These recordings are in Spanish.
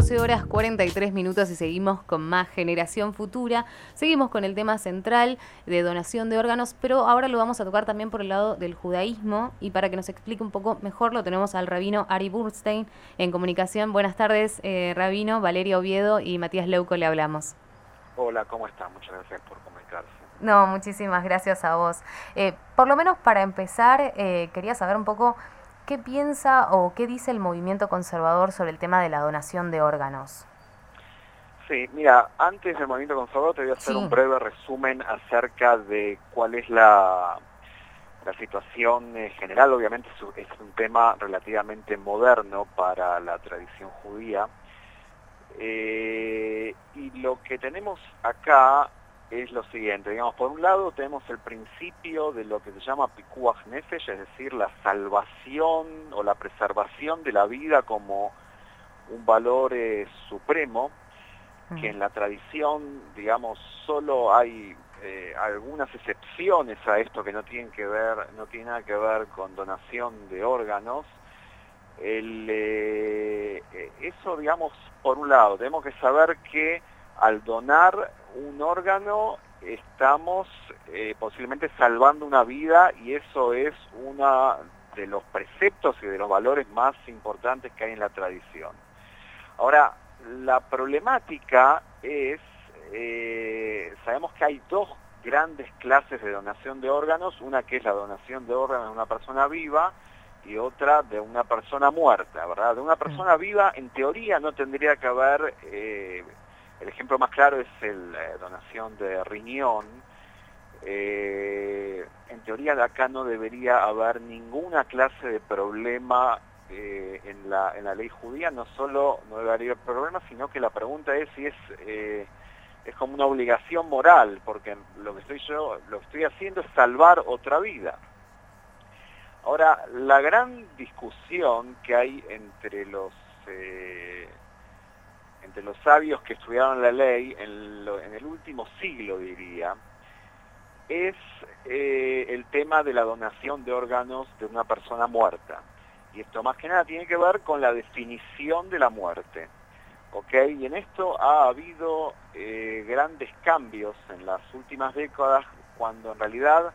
14 horas 43 minutos y seguimos con más Generación Futura. Seguimos con el tema central de donación de órganos, pero ahora lo vamos a tocar también por el lado del judaísmo, y para que nos explique un poco mejor lo tenemos al rabino Ari Burstein en comunicación. Buenas tardes, rabino. Valeria Oviedo y Matías Leuco le hablamos. Hola, ¿cómo está? Muchas gracias por comunicarse. No, muchísimas gracias a vos. Por lo menos para empezar, quería saber un poco qué piensa o qué dice el movimiento conservador sobre el tema de la donación de órganos. Sí, mira, antes del movimiento conservador te voy a hacer un Sí. breve resumen acerca de cuál es la situación general. Obviamente es un tema relativamente moderno para la tradición judía. Y lo que tenemos acá es lo siguiente, digamos, por un lado tenemos el principio de lo que se llama Pikuach Nefesh, es decir, la salvación o la preservación de la vida como un valor supremo, que en la tradición, digamos, solo hay algunas excepciones a esto que no tienen nada que ver con donación de órganos. Eso, digamos, por un lado, tenemos que saber que al donar un órgano estamos posiblemente salvando una vida, y eso es uno de los preceptos y de los valores más importantes que hay en la tradición. Ahora, la problemática es, sabemos que hay dos grandes clases de donación de órganos, una que es la donación de órganos de una persona viva y otra de una persona muerta, ¿verdad? De una persona viva, en teoría, no tendría que haber, el ejemplo más claro es la donación de riñón. En teoría de acá no debería haber ninguna clase de problema en la ley judía. No solo no debería haber problema, sino que la pregunta es si es como una obligación moral, porque lo que estoy haciendo es salvar otra vida. Ahora, la gran discusión que hay entre los sabios que estudiaron la ley en el último siglo, diría, es el tema de la donación de órganos de una persona muerta. Y esto más que nada tiene que ver con la definición de la muerte. ¿Ok? Y en esto ha habido grandes cambios en las últimas décadas, cuando en realidad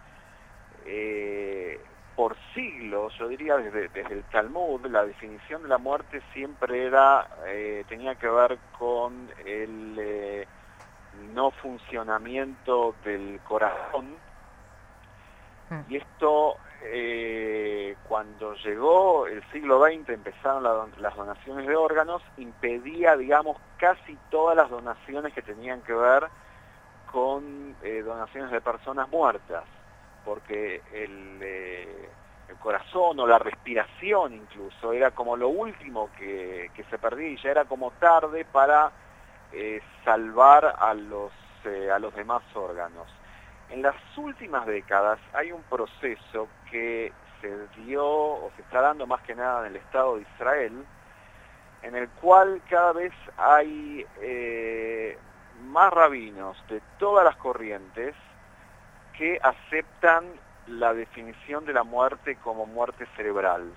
por siglos, yo diría desde el Talmud, la definición de la muerte siempre tenía que ver con el no funcionamiento del corazón. Y esto, cuando llegó el siglo XX, empezaron las donaciones de órganos, impedía, digamos, casi todas las donaciones que tenían que ver con donaciones de personas muertas, porque el corazón o la respiración incluso era como lo último que se perdía, y ya era como tarde para salvar a los demás órganos. En las últimas décadas hay un proceso que se dio o se está dando más que nada en el Estado de Israel, en el cual cada vez hay más rabinos de todas las corrientes que aceptan la definición de la muerte como muerte cerebral.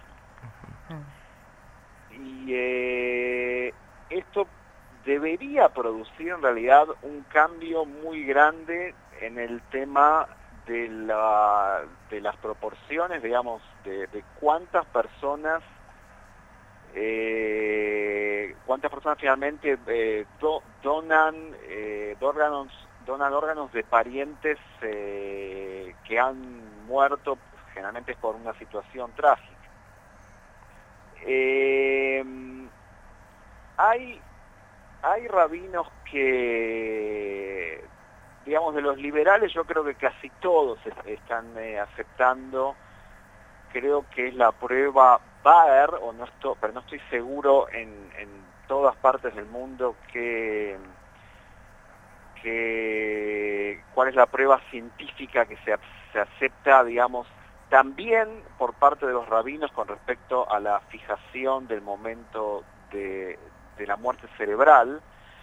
Y esto debería producir en realidad un cambio muy grande en el tema de las proporciones, digamos, de cuántas personas finalmente donan órganos de parientes que han muerto, generalmente es por una situación trágica. Hay rabinos que, digamos, de los liberales, yo creo que casi todos están aceptando. Creo que es la prueba Baer, pero no estoy seguro en todas partes del mundo cuál es la prueba científica que se acepta, digamos, también por parte de los rabinos con respecto a la fijación del momento de la muerte cerebral.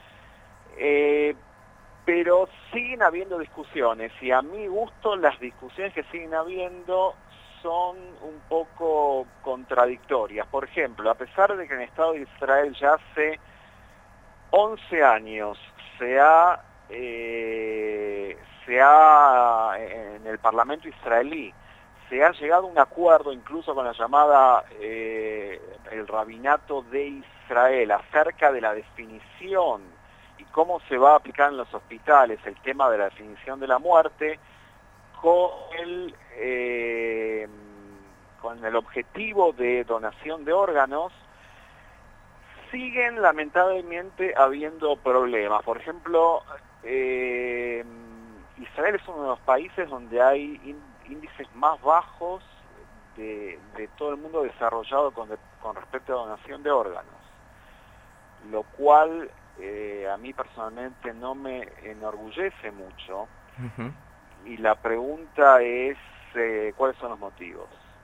Pero siguen habiendo discusiones, y a mi gusto las discusiones que siguen habiendo son un poco contradictorias. Por ejemplo, a pesar de que en el Estado de Israel ya hace 11 años en el Parlamento israelí se ha llegado a un acuerdo incluso con la llamada el Rabinato de Israel acerca de la definición y cómo se va a aplicar en los hospitales el tema de la definición de la muerte con el objetivo de donación de órganos. Siguen lamentablemente habiendo problemas. Por ejemplo, Israel es uno de los países donde hay índices más bajos de todo el mundo desarrollado con respecto a donación de órganos, lo cual a mí personalmente no me enorgullece mucho. Ujú. Y la pregunta es, ¿cuáles son los motivos?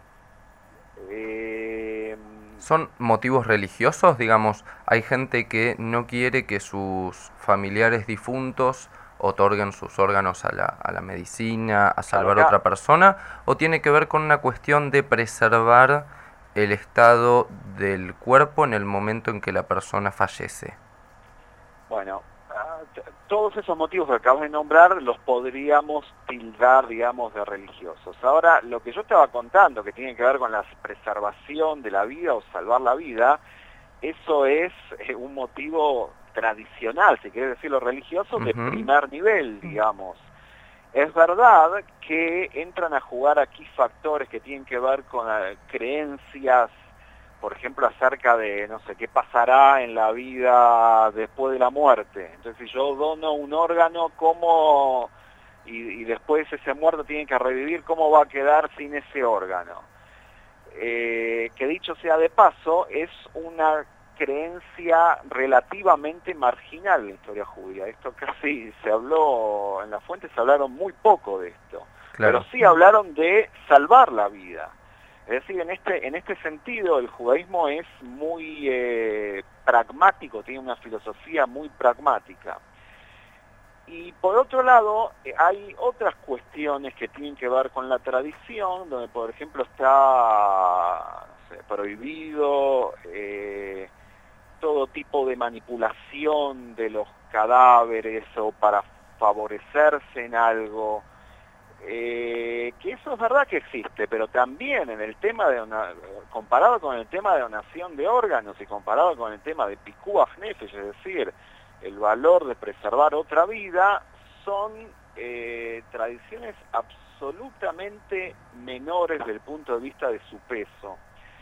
¿Son motivos religiosos? Digamos, hay gente que no quiere que sus familiares difuntos otorguen sus órganos a la medicina, a salvar a Acá, otra persona, o tiene que ver con una cuestión de preservar el estado del cuerpo en el momento en que la persona fallece. bueno, todos esos motivos que acabas de nombrar los podríamos tildar, digamos, de religiosos. Ahora, lo que yo estaba contando, que tiene que ver con la preservación de la vida o salvar la vida, eso es un motivo tradicional, si quieres decirlo religioso, de Ujú. primer nivel, digamos. Es verdad que entran a jugar aquí factores que tienen que ver con creencias, por ejemplo, acerca de, no sé, qué pasará en la vida después de la muerte. Entonces, si yo dono un órgano, ¿cómo, y después ese muerto tiene que revivir, cómo va a quedar sin ese órgano? Que dicho sea de paso, es una creencia relativamente marginal en la historia judía. Esto casi se habló, en las fuentes se hablaron muy poco de esto, pero Claro. sí hablaron de salvar la vida. Es decir, en este sentido el judaísmo es muy pragmático, tiene una filosofía muy pragmática. Y por otro lado, hay otras cuestiones que tienen que ver con la tradición, donde por ejemplo está, no sé, prohibido todo tipo de manipulación de los cadáveres o para favorecerse en algo. Que eso es verdad que existe, pero también en el tema comparado con el tema de donación de órganos y comparado con el tema de pikuach nefesh, es decir, el valor de preservar otra vida, son tradiciones absolutamente menores desde el punto de vista de su peso.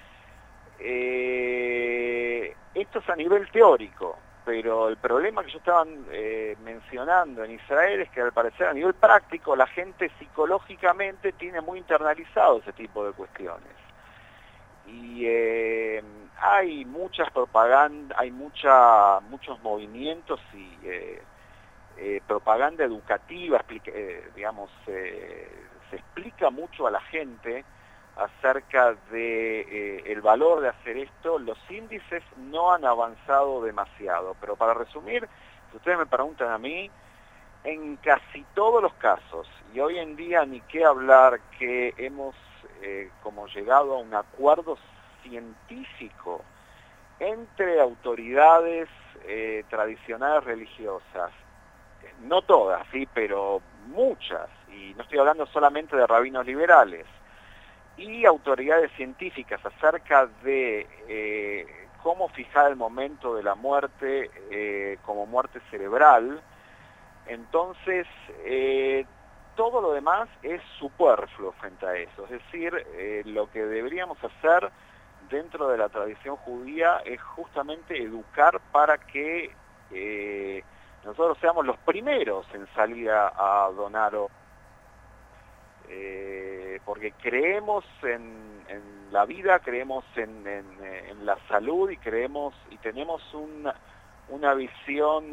Esto es a nivel teórico, pero el problema que yo estaba mencionando en Israel es que al parecer a nivel práctico la gente psicológicamente tiene muy internalizado ese tipo de cuestiones. Y hay muchas propagandas, hay muchos movimientos y propaganda educativa, digamos, se explica mucho a la gente acerca de el valor de hacer esto. Los índices no han avanzado demasiado, pero para resumir, si ustedes me preguntan a mí, en casi todos los casos, y hoy en día ni qué hablar que hemos como llegado a un acuerdo científico entre autoridades tradicionales religiosas, no todas, sí, pero muchas, y no estoy hablando solamente de rabinos liberales, y autoridades científicas acerca de cómo fijar el momento de la muerte como muerte cerebral. Entonces, todo lo demás es superfluo frente a eso. Es decir, lo que deberíamos hacer dentro de la tradición judía es justamente educar para que nosotros seamos los primeros en salir a donar, porque creemos en la vida, creemos en la salud y creemos y tenemos una visión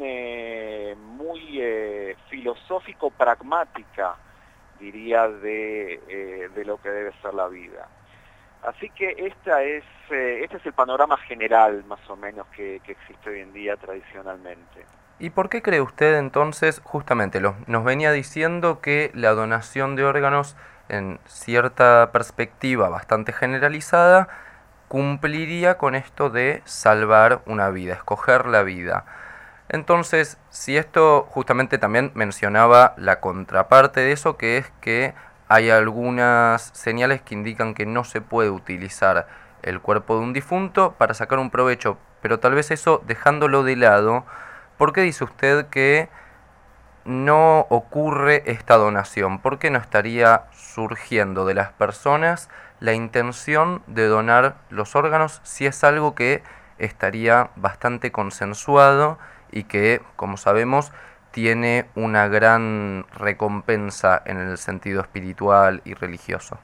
muy filosófico-pragmática, diría, de lo que debe ser la vida. Así que este es el panorama general, más o menos, que existe hoy en día tradicionalmente. ¿Y por qué cree usted entonces, justamente, nos venía diciendo que la donación de órganos, en cierta perspectiva bastante generalizada, cumpliría con esto de salvar una vida, escoger la vida? Entonces, si esto justamente también mencionaba la contraparte de eso, que es que hay algunas señales que indican que no se puede utilizar el cuerpo de un difunto para sacar un provecho, pero tal vez eso dejándolo de lado, ¿por qué dice usted que no ocurre esta donación? ¿Por qué no estaría surgiendo de las personas la intención de donar los órganos si es algo que estaría bastante consensuado y que, como sabemos, tiene una gran recompensa en el sentido espiritual y religioso?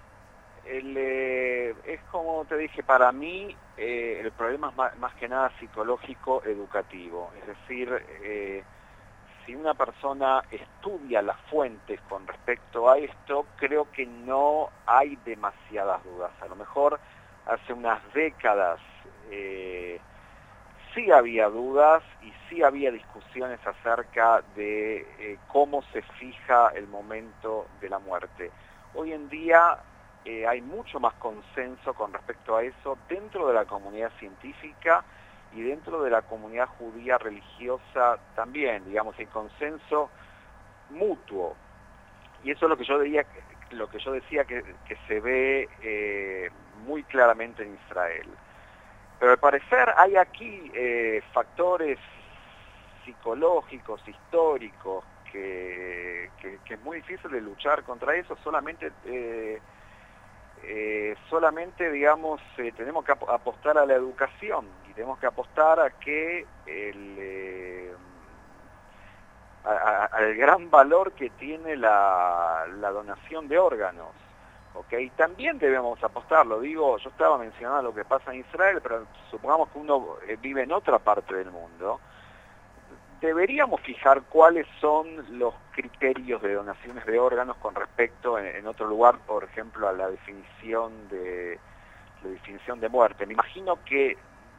Es como te dije, para mí el problema es más que nada psicológico, educativo. Es decir, si una persona estudia las fuentes con respecto a esto, creo que no hay demasiadas dudas. A lo mejor hace unas décadas sí había dudas y sí había discusiones acerca de cómo se fija el momento de la muerte. Hoy en día hay mucho más consenso con respecto a eso dentro de la comunidad científica y dentro de la comunidad judía religiosa también, digamos, el consenso mutuo. Y eso es lo que yo decía que se ve muy claramente en Israel. Pero al parecer hay aquí factores psicológicos, históricos, que es muy difícil de luchar contra eso. Solamente digamos, tenemos que apostar a la educación y tenemos que apostar a que al gran valor que tiene la donación de órganos. ¿Okay? También debemos apostarlo, digo, yo estaba mencionando lo que pasa en Israel, pero supongamos que uno vive en otra parte del mundo, deberíamos fijar cuáles son los criterios de donaciones de órganos con respecto en otro lugar, por ejemplo, a la definición de muerte. Me imagino que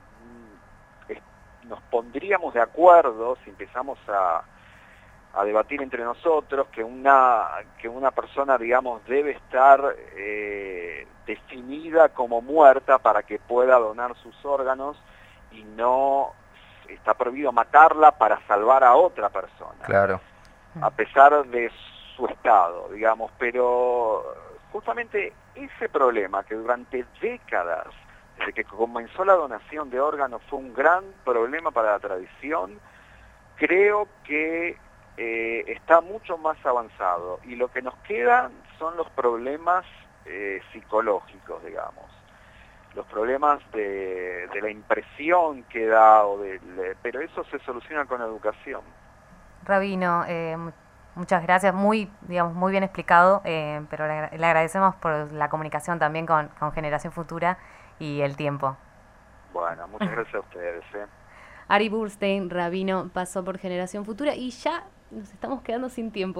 nos pondríamos de acuerdo si empezamos a debatir entre nosotros que una persona, digamos, debe estar definida como muerta para que pueda donar sus órganos y no está prohibido matarla para salvar a otra persona. Claro. A pesar de su estado, digamos, pero justamente ese problema que durante décadas, desde que comenzó la donación de órganos, fue un gran problema para la tradición, creo que está mucho más avanzado y lo que nos quedan son los problemas psicológicos, digamos, los problemas de la impresión que da, pero eso se soluciona con educación. Rabino, muchas gracias, muy bien explicado, pero le agradecemos por la comunicación también con Generación Futura y el tiempo. Bueno, muchas gracias a ustedes. Ari Burstein, rabino, pasó por Generación Futura y ya nos estamos quedando sin tiempo.